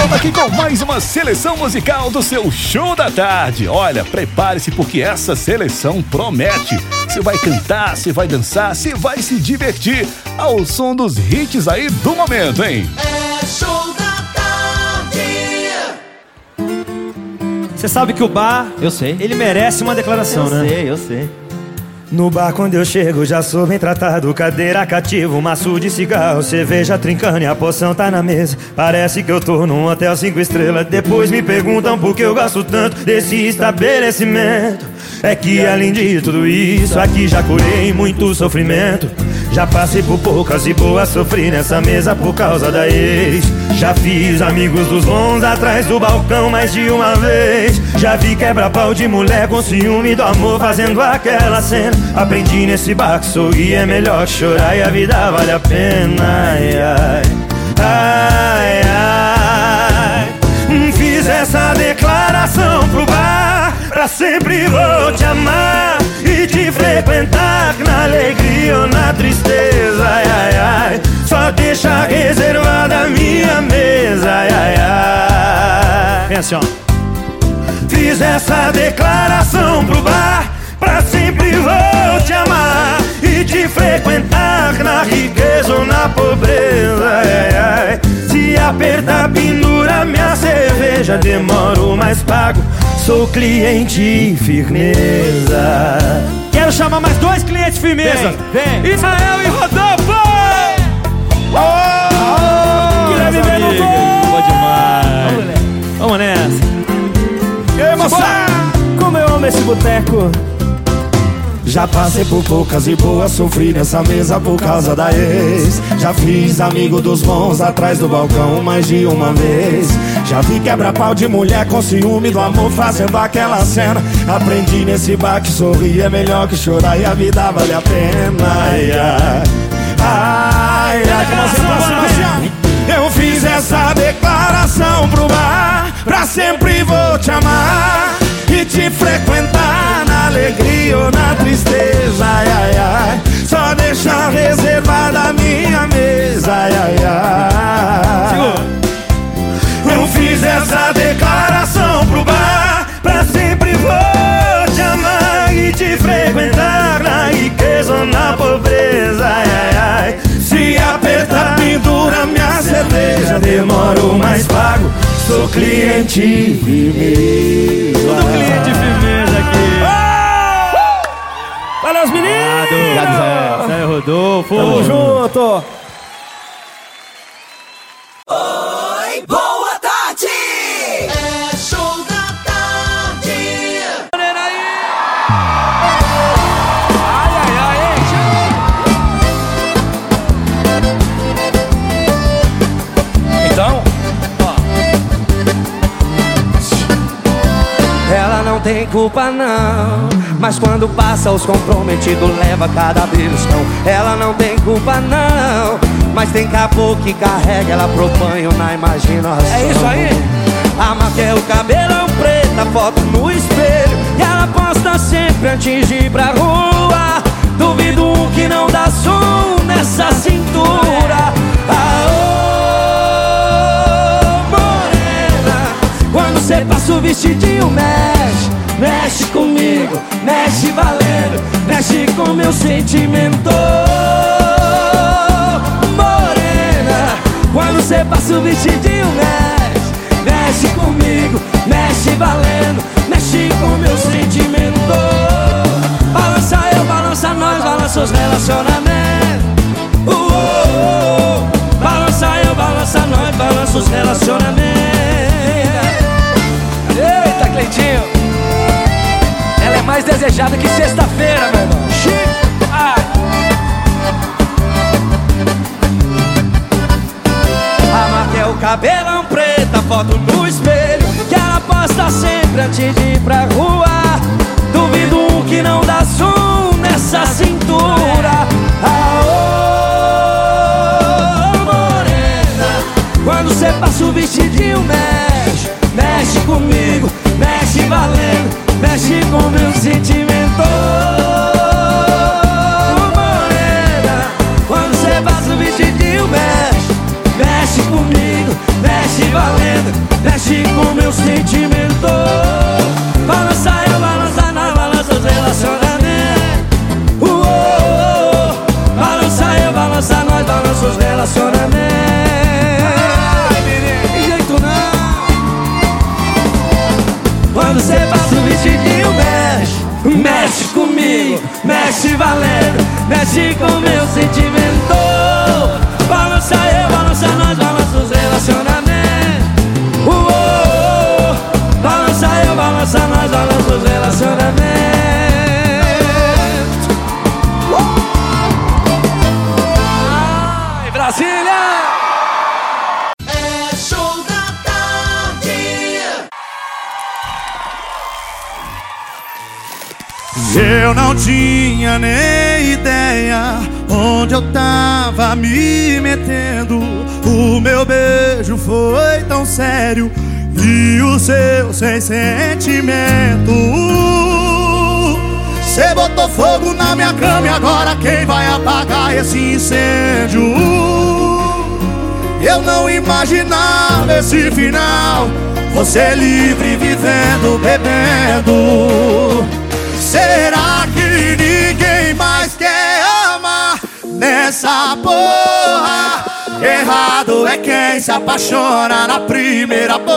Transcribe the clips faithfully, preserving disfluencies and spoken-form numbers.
volta aqui com mais uma seleção musical do seu Show da Tarde. Olha, prepare-se porque essa seleção promete. Você vai cantar, você vai dançar, você vai se divertir ao som dos hits aí do momento, hein? É Show da Tarde. Você sabe que o bar, Eu sei. ele merece uma declaração, eu né? sei, eu sei. No bar quando eu chego já sou bem tratado. Cadeira cativa, um maço de cigarro, cerveja trincando e a poção tá na mesa. Parece que eu tô num hotel cinco estrelas. Depois me perguntam por que eu gosto tanto desse estabelecimento. É que além de tudo isso, aqui já curei muito sofrimento. Já passei por poucas e boas, sofri nessa mesa por causa da ex. Já fiz amigos dos bons atrás do balcão mais de uma vez. Já vi quebra-pau de mulher com ciúme do amor fazendo aquela cena. Aprendi nesse bar que sorrir é melhor que chorar e a vida vale a pena. Ai, ai, ai, ai. Fiz essa declaração pro bar: pra sempre vou te amar e te frequentar, na alegria ou na tristeza. Ai, ai, ai. Só deixa reservada a minha mesa. Ai, ai, ai. Vem assim, ó. Fiz essa declaração pro bar: pra sempre vou te amar e te frequentar, na riqueza ou na pobreza. Ai, ai. Se apertar, pendura minha cerveja, demoro, mas pago. Sou cliente firmeza. Quero chamar mais dois clientes firmeza. Vem, vem. Israel e Rodolfo. Oh, Queria viver no gol. Boa demais. Vamos, Vamos nessa. E aí, moça? Como eu amo esse boteco. Já passei por poucas e boas, sofri nessa mesa por causa da ex. Já fiz amigo dos bons atrás do balcão mais de uma vez. Já vi quebra-pau de mulher com ciúme do amor fazendo aquela cena. Aprendi nesse bar que sorrir é melhor que chorar e a vida vale a pena. Ai, ai, ai, ai, como assim, assim, eu fiz essa declaração pro bar: pra sempre vou te amar e te frequentar, na alegria ou na tristeza. Ai, ai, ai. Só deixar reservada a minha mesa. Ai, ai, ai. Eu fiz essa declaração pro bar: pra sempre vou te amar e te frequentar, na riqueza ou na pobreza. Ai, ai, ai. Se apertar, pendura minha cerveja, demoro, mas pago. Sou cliente firmeza. Tudo cliente firmeza aqui. Oh! Valeu, os meninos! Obrigado, Zé. Zé Rodolfo. Tamo junto! Oi, boa tarde. É Show da Tarde. Ai, ai, ai, Então, Ela não tem culpa não, mas quando passa os comprometidos leva cada beliscão. Ela não tem culpa não, mas tem caboclo que carrega ela pro banho na imaginação. É isso aí. A marca é o cabelão preto, a foto no espelho, e ela posta sempre antes de ir pra rua. Duvido um que não dá som nessa cintura. Aô, morena, quando cê passa o vestidinho mexe, mexe comigo, mexe valendo, mexe com meu sentimento. Morena, quando cê passa o vestidinho mexe, mexe comigo, mexe valendo, mexe com meu sentimento. Balança eu, balança nós, balança os relacionamentos. Uh, uh, uh. Balança eu, balança nós, balança os relacionamentos. Eita, Cleitinho! Ela é mais desejada que sexta-feira, meu irmão. Ai. A marca é o cabelão preto, a foto no espelho, que ela posta sempre antes de ir pra rua. Duvido um que não dá som nessa cintura. Aô, morena, quando cê passa o vestidinho mexe, mexe comigo, mexe valendo, mexe com meu sentimento. Morena, quando cê passa o vestidinho mexe, mexe comigo, mexe valendo, mexe com meu sentimento. Balança eu, balança nós, balança os relacionamentos. Uou, balança eu, balança nós, balança os relacionamentos. Ai, Brasília! É show da tarde. Eu não tinha nem ideia onde eu tava me metendo. O meu beijo foi tão sério e o seu sem sentimento. Cê botou fogo na minha cama e agora quem vai apagar esse incêndio? Eu não imaginava esse final, você livre vivendo, bebendo. Será que ninguém mais quer amar nessa porra? Errado é quem se apaixona na primeira boca.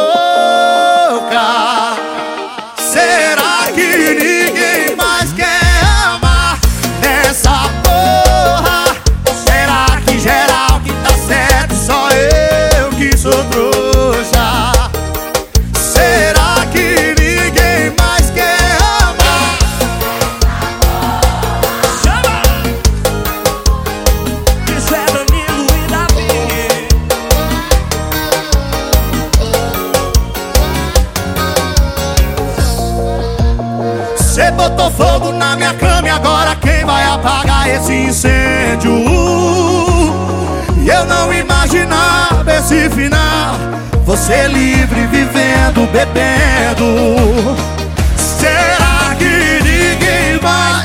Será que ninguém mais quer amar nessa porra? Será que geral que tá certo, só eu que sou trouxa? Será que ninguém mais quer amar? Chama! Isso é Danilo e Davi. Cê botou fogo na minha cama e agora quem vai apagar esse incêndio? E eu não imaginava esse final, você livre vivendo, bebendo. Será que ninguém vai?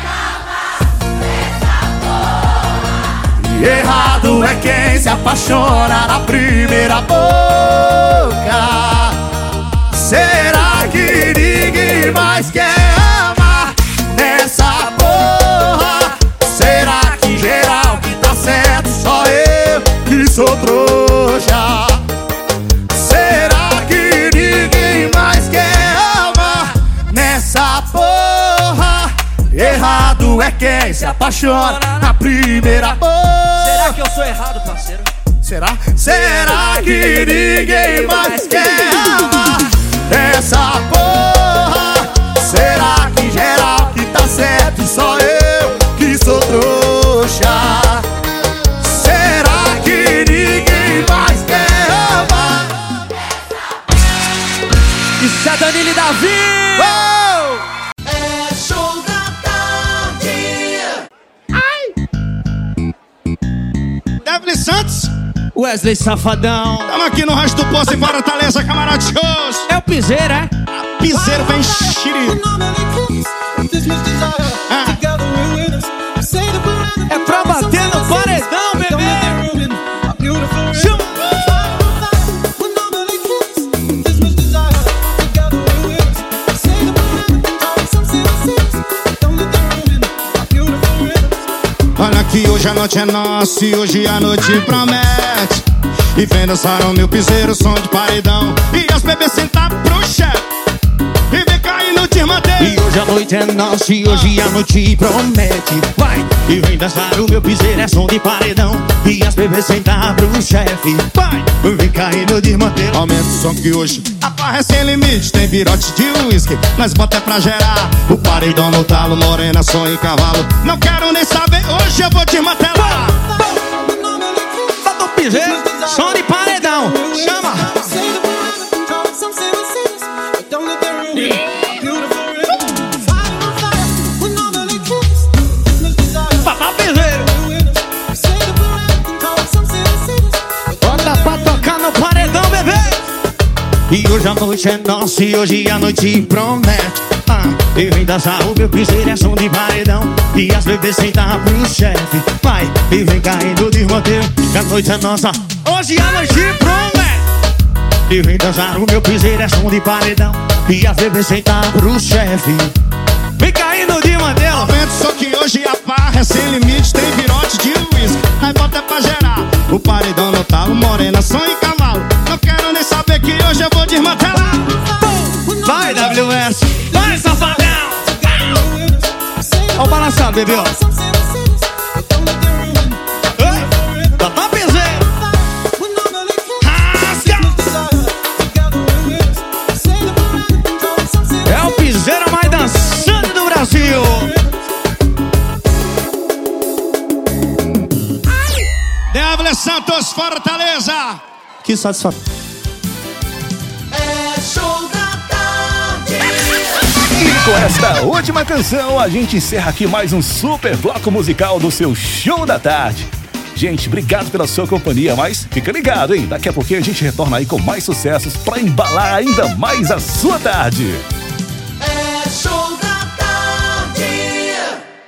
E errado é quem se apaixona na primeira boca. Será que ninguém mais quer amar nessa porra? Será que geral que tá certo, só eu que sou trouxa? Será que ninguém mais quer amar nessa porra? Errado é quem se apaixona na primeira boca. Será que eu sou errado, parceiro? Será? Será que ninguém mais quer amar essa porra? Será que geral que tá certo e só eu que sou trouxa? Será que ninguém mais quer amar? Isso é Danilo e Davi. Oh! É show da tarde. Devlin Santos, Wesley Safadão. tamo aqui no Rancho do Poço em Fortaleza, camarada shows. É o Piseira, é? Piseiro vem xiri. Ah. É pra bater no paredão, bebê. Chama. Olha que hoje a noite é nossa e hoje a noite promete. E vem dançar o meu piseiro, som de paredão. E as bebês sentar pro chefe e vem cair no Tirmanteiro. E hoje a noite é nossa e hoje a noite promete. Vai! E vem dançar o meu piseiro, é som de paredão. E as bebês sentar pro chefe. Vai! Vem cair no desmanteiro. Aumenta o som que hoje a barra é sem limite. Tem virote de uísque, nós bota é pra gerar. O paredão no talo, morena, som e cavalo. Não quero nem saber, hoje eu vou desmantelar. Bota o piseiro, som de paredão. Chama! Papá piseiro. Bota pra tocar no paredão, bebê. E hoje a noite é nossa e hoje a noite promete. Ah, e vem dançar o meu piseiro, é som de paredão. E as bebês sentar pro chefe. Vai, e vem caindo de roteiro. Que a noite é nossa, hoje a noite promete. E vem dançar o meu piseiro, é som de paredão. E as bebês sentar pro chefe. Vem caindo de mantel. Aumenta o som que hoje a barra é sem limite. Tem virote de uísque, aí bota é pra gerar. O paredão no talo, morena, som e cavalo. Não quero nem saber que hoje eu vou desmantelar. Vai, W S. Vai, safadão. Ó o balançado, bebê, ó. Douglas Santos, Fortaleza. Que satisfação. É show da tarde. E com esta última canção, a gente encerra aqui mais um super bloco musical do seu Show da Tarde. Gente, obrigado pela sua companhia, mas fica ligado, hein? Daqui a pouquinho a gente retorna aí com mais sucessos pra embalar ainda mais a sua tarde.